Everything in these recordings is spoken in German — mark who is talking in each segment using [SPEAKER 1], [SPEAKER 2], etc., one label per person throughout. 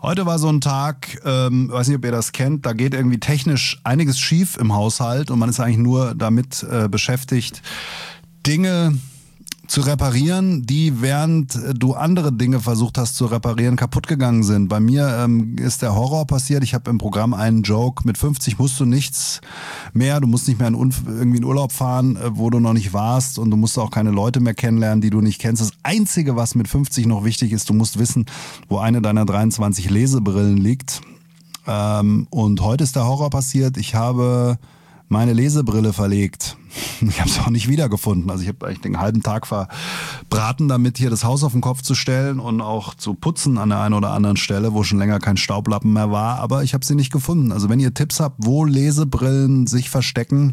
[SPEAKER 1] Heute war so ein Tag, weiß nicht, ob ihr das kennt, da geht irgendwie technisch einiges schief im Haushalt und man ist eigentlich nur damit beschäftigt, Dinge zu reparieren, die während du andere Dinge versucht hast zu reparieren, kaputt gegangen sind. Bei mir ist der Horror passiert. Ich habe im Programm einen Joke, mit 50 musst du nichts mehr, du musst nicht mehr irgendwie in Urlaub fahren, wo du noch nicht warst und du musst auch keine Leute mehr kennenlernen, die du nicht kennst. Das Einzige, was mit 50 noch wichtig ist, du musst wissen, wo eine deiner 23 Lesebrillen liegt. Und heute ist der Horror passiert. Ich habe meine Lesebrille verlegt. Ich habe es auch nicht wiedergefunden. Also ich habe eigentlich den halben Tag verbraten, damit hier das Haus auf den Kopf zu stellen und auch zu putzen an der einen oder anderen Stelle, wo schon länger kein Staublappen mehr war. Aber ich habe sie nicht gefunden. Also wenn ihr Tipps habt, wo Lesebrillen sich verstecken,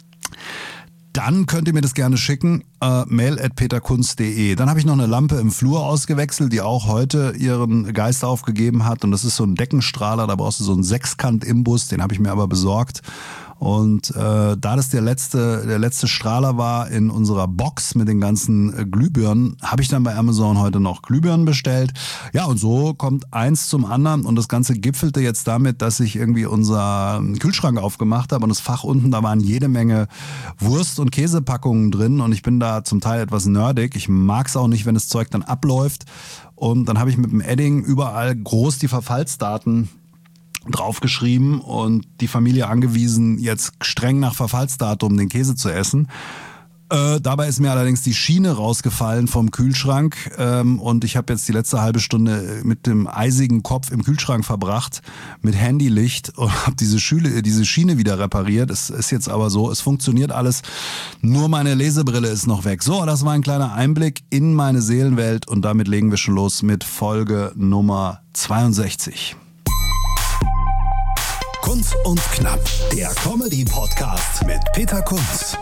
[SPEAKER 1] dann könnt ihr mir das gerne schicken, mail@peterkunz.de. Dann habe ich noch eine Lampe im Flur ausgewechselt, die auch heute ihren Geist aufgegeben hat. Und das ist so ein Deckenstrahler, da brauchst du so einen Sechskant-Imbus, den habe ich mir aber besorgt. Und da das der letzte Strahler war in unserer Box mit den ganzen Glühbirnen, habe ich dann bei Amazon heute noch Glühbirnen bestellt. Ja, und so kommt eins zum anderen und das Ganze gipfelte jetzt damit, dass ich irgendwie unser Kühlschrank aufgemacht habe und das Fach unten, da waren jede Menge Wurst- und Käsepackungen drin und ich bin da zum Teil etwas nerdig. Ich mag es auch nicht, wenn das Zeug dann abläuft. Und dann habe ich mit dem Edding überall groß die Verfallsdaten draufgeschrieben und die Familie angewiesen, jetzt streng nach Verfallsdatum den Käse zu essen. Dabei ist mir allerdings die Schiene rausgefallen vom Kühlschrank und ich habe jetzt die letzte halbe Stunde mit dem eisigen Kopf im Kühlschrank verbracht, mit Handylicht und habe diese Schiene wieder repariert. Es ist jetzt aber so, es funktioniert alles, nur meine Lesebrille ist noch weg. So, das war ein kleiner Einblick in meine Seelenwelt und damit legen wir schon los mit Folge Nummer 62.
[SPEAKER 2] Kunz und Knapp, der Comedy-Podcast mit Peter Kunz.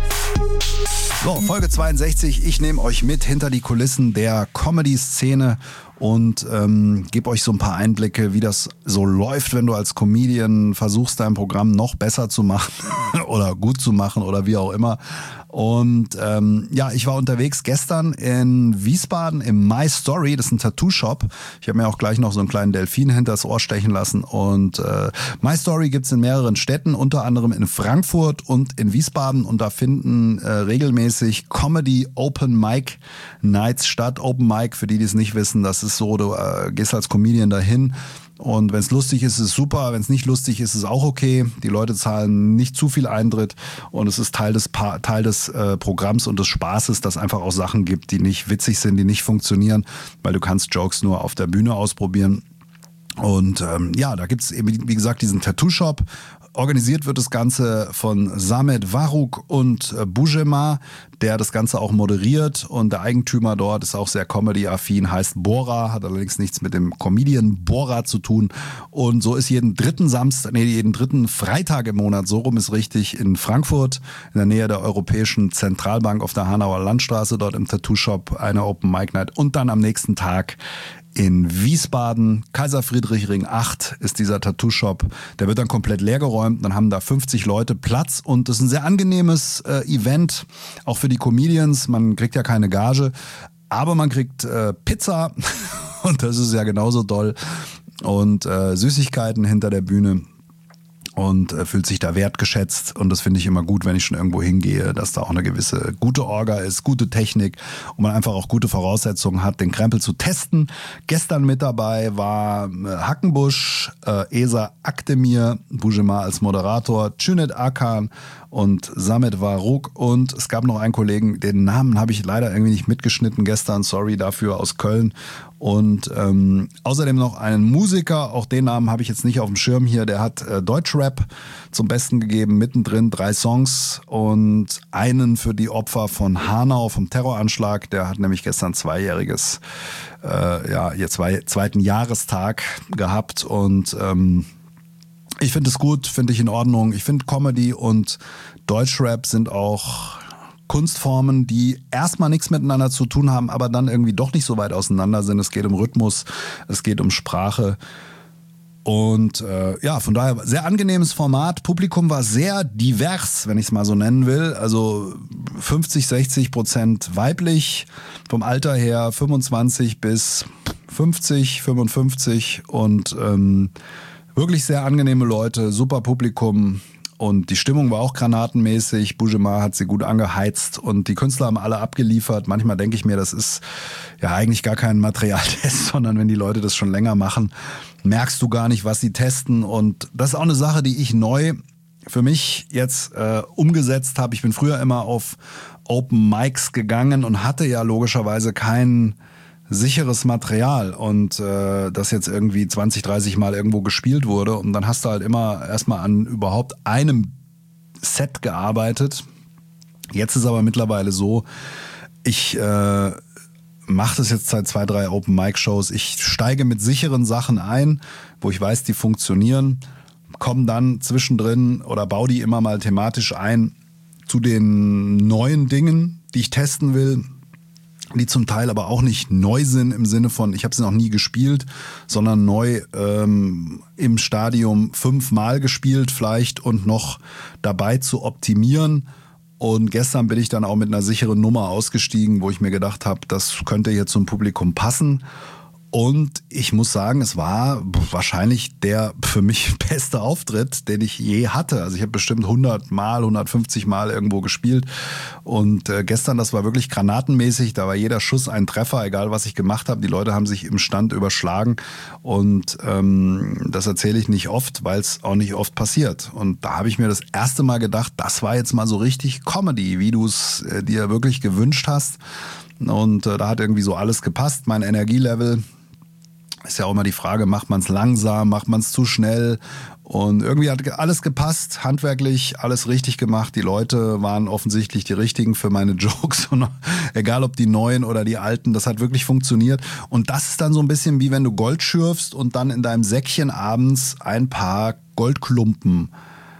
[SPEAKER 1] So, Folge 62. Ich nehme euch mit hinter die Kulissen der Comedy-Szene und gebe euch so ein paar Einblicke, wie das so läuft, wenn du als Comedian versuchst, dein Programm noch besser zu machen oder gut zu machen oder wie auch immer. Und ja, ich war unterwegs gestern in Wiesbaden im My Story, das ist ein Tattoo-Shop. Ich habe mir auch gleich noch so einen kleinen Delfin hinter das Ohr stechen lassen. Und My Story gibt's in mehreren Städten, unter anderem in Frankfurt und in Wiesbaden. Und da finden regelmäßig Comedy Open Mic Nights statt. Open Mic, für die es nicht wissen, das ist so, du gehst als Comedian dahin. Und wenn es lustig ist, ist es super. Wenn es nicht lustig ist, ist es auch okay. Die Leute zahlen nicht zu viel Eintritt und es ist Teil des Programms und des Spaßes, dass es einfach auch Sachen gibt, die nicht witzig sind, die nicht funktionieren, weil du kannst Jokes nur auf der Bühne ausprobieren. Und ja, da gibt's eben, wie gesagt, diesen Tattoo-Shop. Organisiert wird das Ganze von Samet Varuk und Bujema, der das Ganze auch moderiert. Und der Eigentümer dort ist auch sehr Comedy-affin, heißt Bora, hat allerdings nichts mit dem Comedian Bora zu tun. Und so ist jeden dritten Freitag im Monat, so rum ist richtig, in Frankfurt, in der Nähe der Europäischen Zentralbank auf der Hanauer Landstraße, dort im Tattoo-Shop, eine Open Mic Night. Und dann am nächsten Tag in Wiesbaden, Kaiser Friedrich Ring 8 ist dieser Tattoo-Shop. Der wird dann komplett leergeräumt. Dann haben da 50 Leute Platz und das ist ein sehr angenehmes Event, auch für die Comedians. Man kriegt ja keine Gage, aber man kriegt Pizza und das ist ja genauso doll und Süßigkeiten hinter der Bühne. Und fühlt sich da wertgeschätzt und das finde ich immer gut, wenn ich schon irgendwo hingehe, dass da auch eine gewisse gute Orga ist, gute Technik und man einfach auch gute Voraussetzungen hat, den Krempel zu testen. Gestern mit dabei war Hackenbusch, Esa Akdemir, Bujema als Moderator, Cüneyt Akan und Samet Varuk und es gab noch einen Kollegen, den Namen habe ich leider irgendwie nicht mitgeschnitten gestern, sorry dafür, aus Köln. Und außerdem noch einen Musiker, auch den Namen habe ich jetzt nicht auf dem Schirm hier, der hat Deutschrap zum Besten gegeben, mittendrin 3 Songs und einen für die Opfer von Hanau vom Terroranschlag, der hat nämlich gestern zweijähriges, zweiten Jahrestag gehabt und ich finde es gut, finde ich in Ordnung, ich finde Comedy und Deutschrap sind auch Kunstformen, die erstmal nichts miteinander zu tun haben, aber dann irgendwie doch nicht so weit auseinander sind. Es geht um Rhythmus, es geht um Sprache. Und ja, von daher sehr angenehmes Format. Publikum war sehr divers, wenn ich es mal so nennen will. Also 50-60% weiblich, vom Alter her 25 bis 50, 55 und wirklich sehr angenehme Leute, super Publikum. Und die Stimmung war auch granatenmäßig. Bougemar hat sie gut angeheizt und die Künstler haben alle abgeliefert. Manchmal denke ich mir, das ist ja eigentlich gar kein Materialtest, sondern wenn die Leute das schon länger machen, merkst du gar nicht, was sie testen. Und das ist auch eine Sache, die ich neu für mich jetzt umgesetzt habe. Ich bin früher immer auf Open Mics gegangen und hatte ja logischerweise kein sicheres Material und das jetzt irgendwie 20, 30 Mal irgendwo gespielt wurde und dann hast du halt immer erstmal an überhaupt einem Set gearbeitet. Jetzt ist aber mittlerweile so, ich mache das jetzt seit 2, 3 Open Mic Shows. Ich steige mit sicheren Sachen ein, wo ich weiß, die funktionieren, komme dann zwischendrin oder baue die immer mal thematisch ein zu den neuen Dingen, die ich testen will, die zum Teil aber auch nicht neu sind im Sinne von, ich habe sie noch nie gespielt, sondern neu im Stadium 5-mal gespielt vielleicht und noch dabei zu optimieren. Und gestern bin ich dann auch mit einer sicheren Nummer ausgestiegen, wo ich mir gedacht habe, das könnte jetzt zum Publikum passen. Und ich muss sagen, es war wahrscheinlich der für mich beste Auftritt, den ich je hatte. Also ich habe bestimmt 100 Mal, 150 Mal irgendwo gespielt. Und gestern, das war wirklich granatenmäßig. Da war jeder Schuss ein Treffer, egal was ich gemacht habe. Die Leute haben sich im Stand überschlagen. Und das erzähle ich nicht oft, weil es auch nicht oft passiert. Und da habe ich mir das erste Mal gedacht, das war jetzt mal so richtig Comedy, wie du es dir wirklich gewünscht hast. Und da hat irgendwie so alles gepasst. Mein Energielevel ist ja auch immer die Frage, macht man es langsam, macht man es zu schnell? Und irgendwie hat alles gepasst, handwerklich, alles richtig gemacht. Die Leute waren offensichtlich die richtigen für meine Jokes. Und egal ob die neuen oder die alten, das hat wirklich funktioniert. Und das ist dann so ein bisschen wie wenn du Gold schürfst und dann in deinem Säckchen abends ein paar Goldklumpen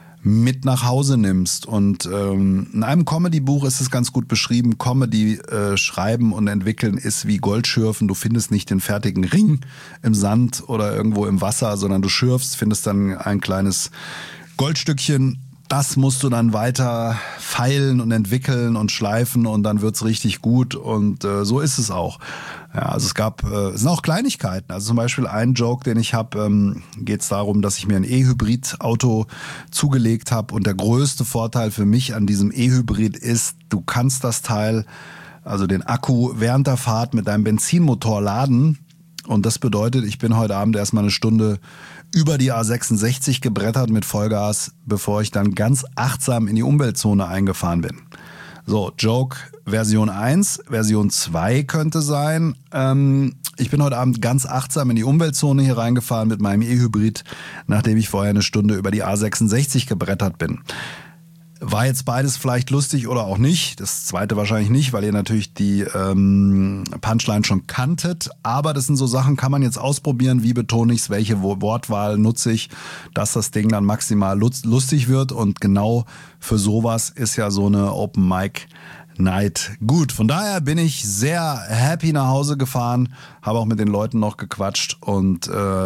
[SPEAKER 1] mit nach Hause nimmst. Und in einem Comedy-Buch ist es ganz gut beschrieben, Comedy schreiben und entwickeln ist wie Goldschürfen. Du findest nicht den fertigen Ring im Sand oder irgendwo im Wasser, sondern du schürfst, findest dann ein kleines Goldstückchen. Das musst du dann weiter feilen und entwickeln und schleifen und dann wird's richtig gut und so ist es auch. Ja, also es sind auch Kleinigkeiten. Also zum Beispiel ein Joke, den ich habe, geht es darum, dass ich mir ein E-Hybrid-Auto zugelegt habe und der größte Vorteil für mich an diesem E-Hybrid ist, du kannst das Teil, also den Akku während der Fahrt mit deinem Benzinmotor laden und das bedeutet, ich bin heute Abend erstmal eine Stunde über die A66 gebrettert mit Vollgas, bevor ich dann ganz achtsam in die Umweltzone eingefahren bin. So, Joke Version 1, Version 2 könnte sein. Ich bin heute Abend ganz achtsam in die Umweltzone hier reingefahren mit meinem E-Hybrid, nachdem ich vorher eine Stunde über die A66 gebrettert bin. War jetzt beides vielleicht lustig oder auch nicht. Das zweite wahrscheinlich nicht, weil ihr natürlich die Punchline schon kanntet. Aber das sind so Sachen, kann man jetzt ausprobieren. Wie betone ich es? Welche Wortwahl nutze ich, dass das Ding dann maximal lustig wird? Und genau für sowas ist ja so eine Open Mic Night gut. Von daher bin ich sehr happy nach Hause gefahren, habe auch mit den Leuten noch gequatscht und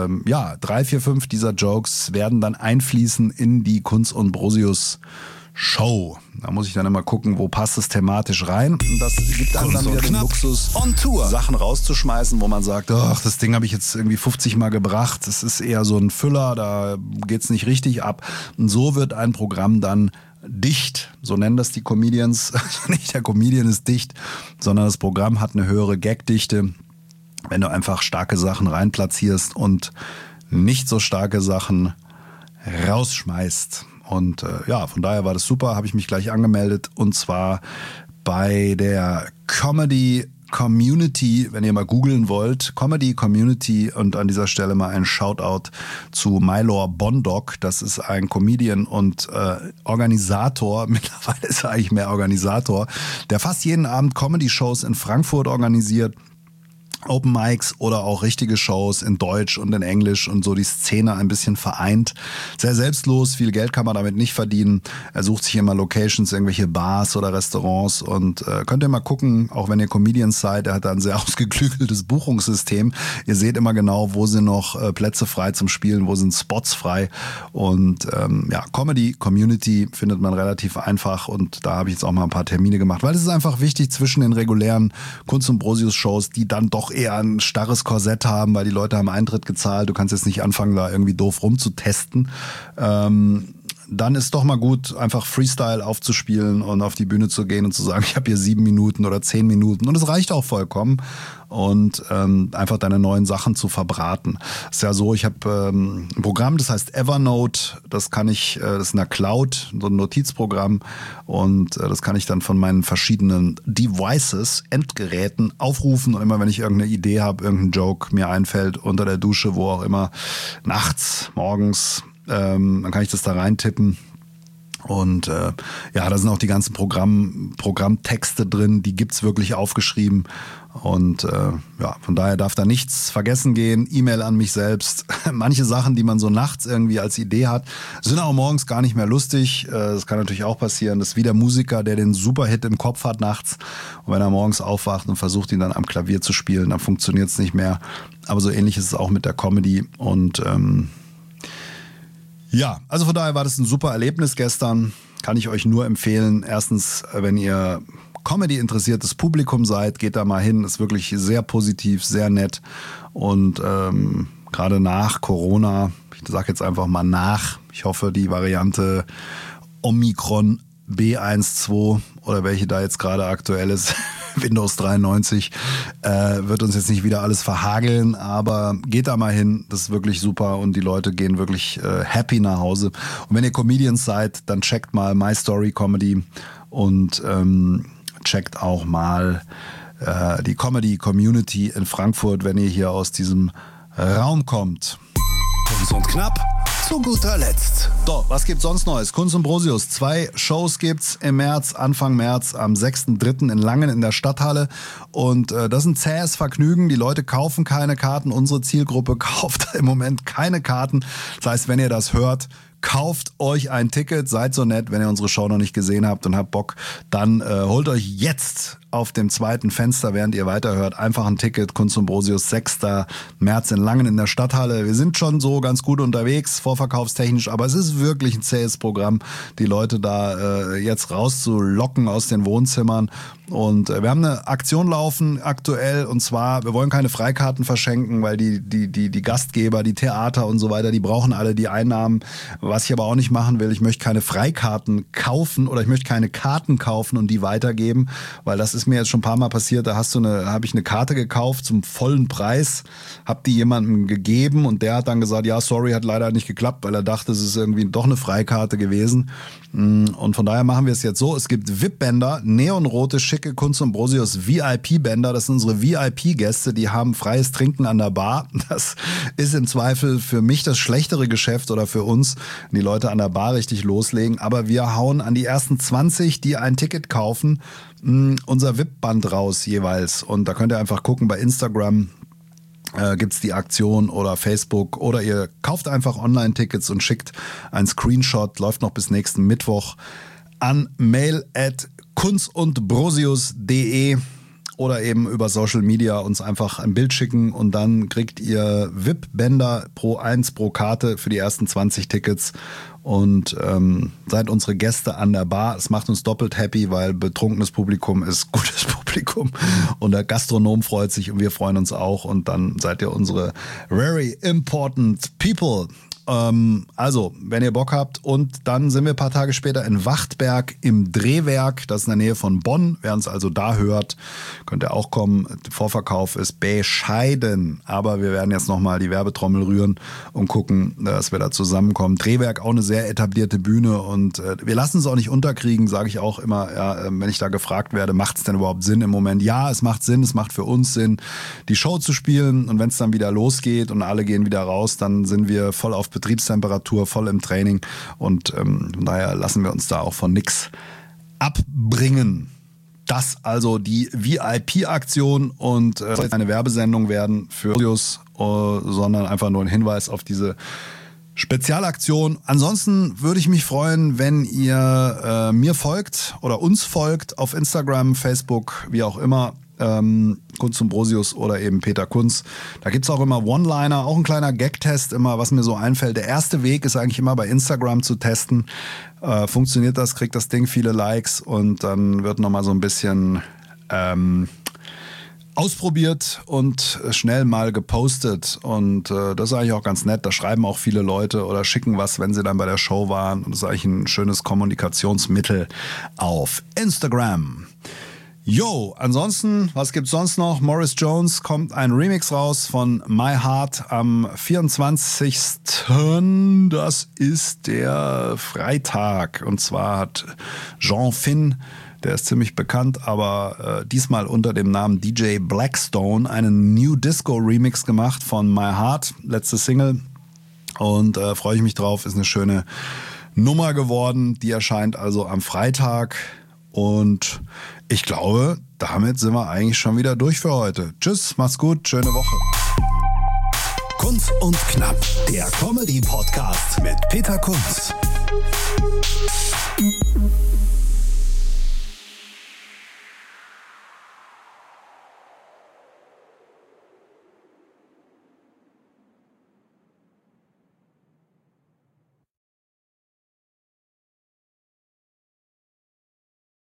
[SPEAKER 1] 3, 4, 5 dieser Jokes werden dann einfließen in die Kunz und Brosius Show. Da muss ich dann immer gucken, wo passt es thematisch rein. Und das gibt einem dann wieder den Luxus, Sachen rauszuschmeißen, wo man sagt, ach, das Ding habe ich jetzt irgendwie 50 Mal gebracht. Das ist eher so ein Füller, da geht's nicht richtig ab. Und so wird ein Programm dann dicht. So nennen das die Comedians. Nicht der Comedian ist dicht, sondern das Programm hat eine höhere Gagdichte. Wenn du einfach starke Sachen reinplatzierst und nicht so starke Sachen rausschmeißt. Und von daher war das super, habe ich mich gleich angemeldet und zwar bei der Comedy Community, wenn ihr mal googeln wollt, Comedy Community und an dieser Stelle mal ein Shoutout zu Mylor Bondoc, das ist ein Comedian und Organisator, mittlerweile ist er eigentlich mehr Organisator, der fast jeden Abend Comedy-Shows in Frankfurt organisiert, Open Mics oder auch richtige Shows in Deutsch und in Englisch und so die Szene ein bisschen vereint. Sehr selbstlos, viel Geld kann man damit nicht verdienen. Er sucht sich immer Locations, irgendwelche Bars oder Restaurants und könnt ihr mal gucken, auch wenn ihr Comedians seid, er hat da ein sehr ausgeklügeltes Buchungssystem. Ihr seht immer genau, wo sind noch Plätze frei zum Spielen, wo sind Spots frei und Comedy Community findet man relativ einfach und da habe ich jetzt auch mal ein paar Termine gemacht, weil es ist einfach wichtig zwischen den regulären Kunz und Brosius Shows, die dann doch eher ein starres Korsett haben, weil die Leute haben Eintritt gezahlt. Du kannst jetzt nicht anfangen, da irgendwie doof rumzutesten. Dann ist doch mal gut, einfach Freestyle aufzuspielen und auf die Bühne zu gehen und zu sagen, ich habe hier 7 Minuten oder 10 Minuten und es reicht auch vollkommen und einfach deine neuen Sachen zu verbraten. Ist ja so, ich habe ein Programm, das heißt Evernote, das ist in der Cloud, so ein Notizprogramm und das kann ich dann von meinen verschiedenen Devices, Endgeräten aufrufen und immer wenn ich irgendeine Idee habe, irgendein Joke mir einfällt, unter der Dusche, wo auch immer, nachts, morgens, dann kann ich das da reintippen und da sind auch die ganzen Programmtexte drin, die gibt's wirklich aufgeschrieben und von daher darf da nichts vergessen gehen. E-Mail an mich selbst. Manche Sachen, die man so nachts irgendwie als Idee hat, sind auch morgens gar nicht mehr lustig. Das kann natürlich auch passieren. Das ist wie der Musiker, der den Superhit im Kopf hat nachts und wenn er morgens aufwacht und versucht, ihn dann am Klavier zu spielen, dann funktioniert's nicht mehr. Aber so ähnlich ist es auch mit der Comedy und also von daher war das ein super Erlebnis gestern. Kann ich euch nur empfehlen. Erstens, wenn ihr Comedy-interessiertes Publikum seid, geht da mal hin. Ist wirklich sehr positiv, sehr nett. Und gerade nach Corona, ich sage jetzt einfach mal nach, ich hoffe, die Variante Omikron B12 oder welche da jetzt gerade aktuell ist, Windows 93, wird uns jetzt nicht wieder alles verhageln, aber geht da mal hin, das ist wirklich super und die Leute gehen wirklich happy nach Hause. Und wenn ihr Comedians seid, dann checkt mal My Story Comedy und checkt auch mal die Comedy Community in Frankfurt, wenn ihr hier aus diesem Raum kommt.
[SPEAKER 2] Kunz und Knapp zu guter Letzt.
[SPEAKER 1] So, was gibt's sonst Neues? Kunz und Brosius, 2 Shows gibt's im März, Anfang März, am 6.3. in Langen in der Stadthalle. Und das ist ein zähes Vergnügen. Die Leute kaufen keine Karten. Unsere Zielgruppe kauft im Moment keine Karten. Das heißt, wenn ihr das hört, kauft euch ein Ticket. Seid so nett, wenn ihr unsere Show noch nicht gesehen habt und habt Bock, dann holt euch jetzt auf dem zweiten Fenster, während ihr weiterhört, einfach ein Ticket. Kunz und Brosius, 6. März in Langen in der Stadthalle. Wir sind schon so ganz gut unterwegs, vorverkaufstechnisch, aber es ist wirklich ein zähes Programm, die Leute da jetzt rauszulocken aus den Wohnzimmern. Und wir haben eine Aktion laufen aktuell und zwar, wir wollen keine Freikarten verschenken, weil die Gastgeber, die Theater und so weiter, die brauchen alle die Einnahmen. Was ich aber auch nicht machen will, ich möchte keine Freikarten kaufen oder ich möchte keine Karten kaufen und die weitergeben, weil das ist mir jetzt schon ein paar Mal passiert, da habe ich eine Karte gekauft zum vollen Preis, habe die jemandem gegeben und der hat dann gesagt, ja sorry, hat leider nicht geklappt, weil er dachte, es ist irgendwie doch eine Freikarte gewesen. Und von daher machen wir es jetzt so, es gibt VIP-Bänder, neonrote, schicke Kunz und Brosius VIP-Bänder, das sind unsere VIP-Gäste, die haben freies Trinken an der Bar. Das ist im Zweifel für mich das schlechtere Geschäft oder für uns, die Leute an der Bar richtig loslegen, aber wir hauen an die ersten 20, die ein Ticket kaufen, unser VIP-Band raus jeweils und da könnt ihr einfach gucken bei Instagram, gibt's die Aktion oder Facebook oder ihr kauft einfach Online-Tickets und schickt einen Screenshot, läuft noch bis nächsten Mittwoch an mail@kunzundbrosius.de oder eben über Social Media uns einfach ein Bild schicken und dann kriegt ihr VIP-Bänder pro Karte für die ersten 20 Tickets und seid unsere Gäste an der Bar. Es macht uns doppelt happy, weil betrunkenes Publikum ist gutes Publikum und der Gastronom freut sich und wir freuen uns auch und dann seid ihr unsere very important people. Also, wenn ihr Bock habt und dann sind wir ein paar Tage später in Wachtberg im Drehwerk, das ist in der Nähe von Bonn. Wer uns also da hört, könnt ihr auch kommen. Der Vorverkauf ist bescheiden, aber wir werden jetzt nochmal die Werbetrommel rühren und gucken, dass wir da zusammenkommen. Drehwerk auch eine sehr etablierte Bühne und wir lassen es auch nicht unterkriegen, sage ich auch immer, wenn ich da gefragt werde, macht es denn überhaupt Sinn im Moment? Ja, es macht Sinn, es macht für uns Sinn, die Show zu spielen und wenn es dann wieder losgeht und alle gehen wieder raus, dann sind wir voll auf Betriebstemperatur, voll im Training und von daher lassen wir uns da auch von nix abbringen. Das also die VIP-Aktion und soll eine Werbesendung werden für Brosius, sondern einfach nur ein Hinweis auf diese Spezialaktion. Ansonsten würde ich mich freuen, wenn ihr mir folgt oder uns folgt auf Instagram, Facebook, wie auch immer. Kunz und Brosius oder eben Peter Kunz. Da gibt's auch immer One-Liner, auch ein kleiner Gag-Test immer, was mir so einfällt. Der erste Weg ist eigentlich immer bei Instagram zu testen. Funktioniert das, kriegt das Ding viele Likes und dann wird nochmal so ein bisschen ausprobiert und schnell mal gepostet und das ist eigentlich auch ganz nett. Da schreiben auch viele Leute oder schicken was, wenn sie dann bei der Show waren und das ist eigentlich ein schönes Kommunikationsmittel auf Instagram. Jo, ansonsten, was gibt's sonst noch? Morris Jones kommt ein Remix raus von My Heart am 24. Das ist der Freitag und zwar hat Jean Finn, der ist ziemlich bekannt, aber diesmal unter dem Namen DJ Blackstone einen New Disco Remix gemacht von My Heart, letzte Single. Und freue ich mich drauf, ist eine schöne Nummer geworden. Die erscheint also am Freitag. Und ich glaube, damit sind wir eigentlich schon wieder durch für heute. Tschüss, macht's gut, schöne Woche.
[SPEAKER 2] Kunz und Knapp, der Comedy-Podcast mit Peter Kunz.